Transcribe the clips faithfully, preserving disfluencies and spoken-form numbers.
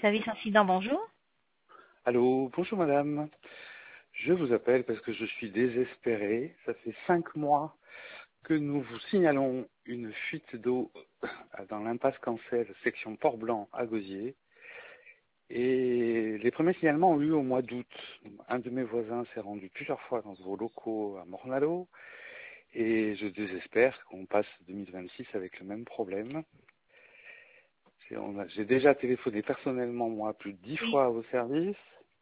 Service incident, bonjour. Allô, bonjour madame. Je vous appelle parce que je suis désespéré. Ça fait cinq mois que nous vous signalons une fuite d'eau dans l'impasse Cancel, section Port-Blanc à Gosier. Et les premiers signalements ont eu au mois d'août. Un de mes voisins s'est rendu plusieurs fois dans vos locaux à Morne-à-l'Eau. Et je désespère qu'on passe deux mille vingt-six avec le même problème. J'ai déjà téléphoné personnellement, moi, plus de dix fois à vos services.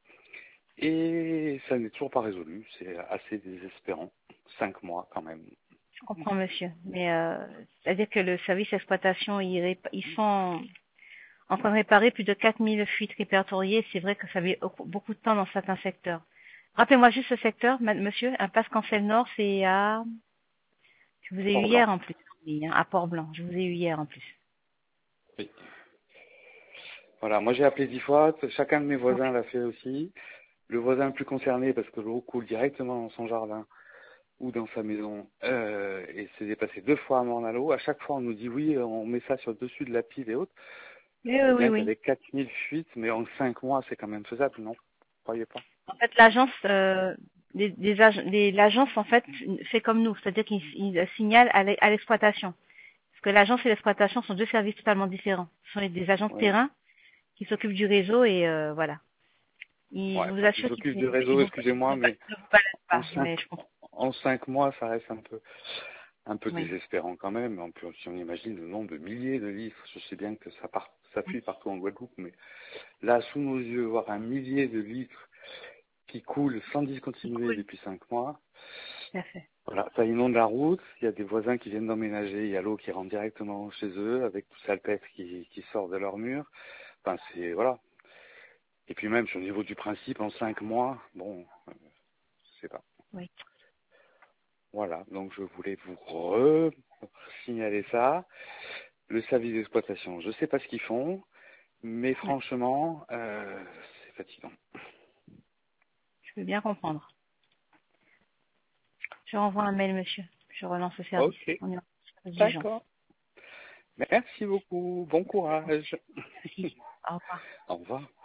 Et ça n'est toujours pas résolu. C'est assez désespérant. Cinq mois quand même. Je comprends, monsieur. Mais euh, c'est-à-dire que le service d'exploitation, ils, rép- ils sont en train de réparer plus de quatre mille fuites répertoriées. C'est vrai que ça fait beaucoup de temps dans certains secteurs. Rappelez-moi juste ce secteur, ma- monsieur. Impasse Cancel Nord, c'est à... Je vous ai eu Port-Blanc. hier en plus. Oui, hein, à Port-Blanc. Je vous ai eu hier en plus. Oui. Voilà, moi j'ai appelé dix fois. Chacun de mes Ok. voisins l'a fait aussi. Le voisin le plus concerné, parce que l'eau coule directement dans son jardin ou dans sa maison, euh, et c'est dépassé deux fois à Morne-à-l'Eau. À chaque fois, on nous dit oui, on met ça sur le dessus de la pile et autres. Oui, C'est oui, oui, bien oui. qu'avec quatre mille fuites, mais en cinq mois, c'est quand même faisable, non? Vous croyez pas? En fait, l'agence, euh, les, les ag- les- l'agence en fait fait comme nous, c'est-à-dire qu'il il signale à l'e- à l'exploitation. Parce que l'agence et l'exploitation sont deux services totalement différents. Ce sont des agents de Oui. terrain qui s'occupent du réseau et euh, voilà. Ils, Ouais, je vous enfin, qui assure qu'ils s'occupe vous, du ils réseau, vous, ils excusez-moi, vous, ba- mais ne vous baladent en pas. cinq, Mais je comprends. en cinq mois, ça reste un peu, un peu Oui. désespérant quand même. En plus, si on imagine le nombre de milliers de litres, je sais bien que ça part, ça fuit partout en Guadeloupe, mais là, sous nos yeux, voir un millier de litres qui coulent sans discontinuer Cool. depuis cinq mois, Tout à fait. voilà, ça inonde la route, il y a des voisins qui viennent d'emménager, il y a l'eau qui rentre directement chez eux, avec tout salpêtre qui, qui sort de leur mur. Enfin, c'est, voilà. Et puis même, au niveau du principe, en cinq mois, bon, euh, je sais pas. Oui. Voilà, donc je voulais vous re-signaler ça. Le service d'exploitation, je sais pas ce qu'ils font, mais Oui. franchement, euh, c'est fatigant. Je peux bien comprendre. Je renvoie un mail, monsieur. Je relance le service. Ok, On est en service d'urgence. d'accord. Merci beaucoup, bon courage. Merci. Au revoir. Au revoir.